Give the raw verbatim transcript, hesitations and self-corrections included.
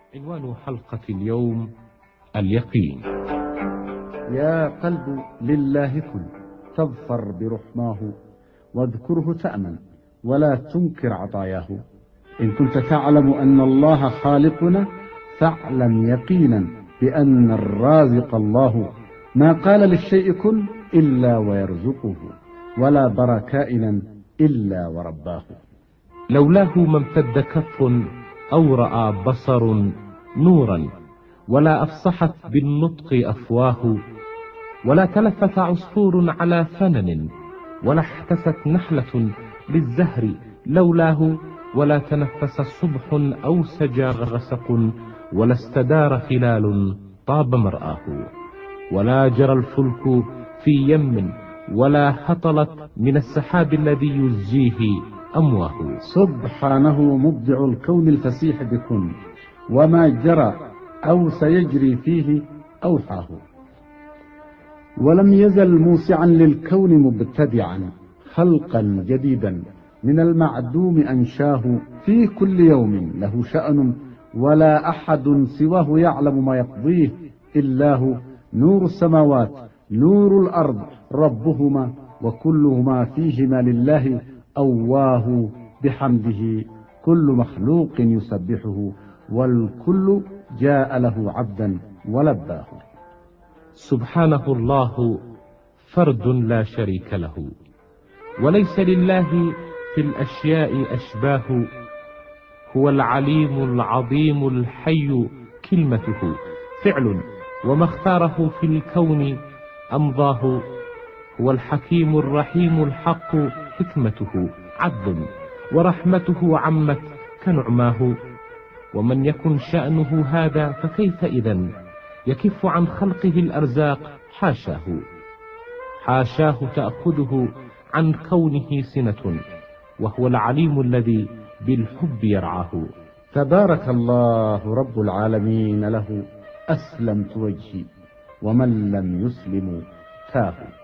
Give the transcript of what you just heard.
عنوان حلقة اليوم: اليقين. يا قلب لله كن، تظفر برحماه، واذكره تأمن ولا تنكر عطاياه. إن كنت تعلم أن الله خالقنا، فاعلم يقينا بأن الرازق الله، ما قال للشيء كن إلا ويرزقه، ولا برى كائنا إلا ورباه. لولاه ما امتد كف أو رأى بصر نورا، ولا أفصحت بالنطق أفواه، ولا تلفت عصفور على فنن، ولا احتست نحلة للزهر لولاه، ولا تنفس صبح أو سجى غسق، ولا استدار خلال طاب مرآه، ولا جرى الفلك في يم، ولا هطلت من السحاب الذي يزجيه أمواه. سبحانه مبدع الكون الفسيح بكن، وما جرى أو سيجري فيه أوحاه. ولم يزل موسعا للكون مبتدعا، خلقا جديدا من المعدوم أنشاه. في كل يوم له شأن، ولا أحد سواه يعلم ما يقضيه إلا هو. نور السماوات نور الأرض ربهما، وكلهما فيهما لله أواه بحمده. كل مخلوق يسبحه، والكل جاء له عبدا ولباه. سبحانه الله فرد لا شريك له، وليس لله في الأشياء أشباه. هو العليم العظيم الحي، كلمته فعل، وما اختاره في الكون أمضاه. هو الحكيم الرحيم الحق، حكمته عدل، ورحمته عمت كنعماه. ومن يكن شأنه هذا فكيف إذن يكف عن خلقه الأرزاق؟ حاشاه حاشاه تأخذه عن كونه سنة، وهو العليم الذي بالحب يرعاه. تبارك الله رب العالمين، له أسلمت وجهي، ومن لم يسلم تاه.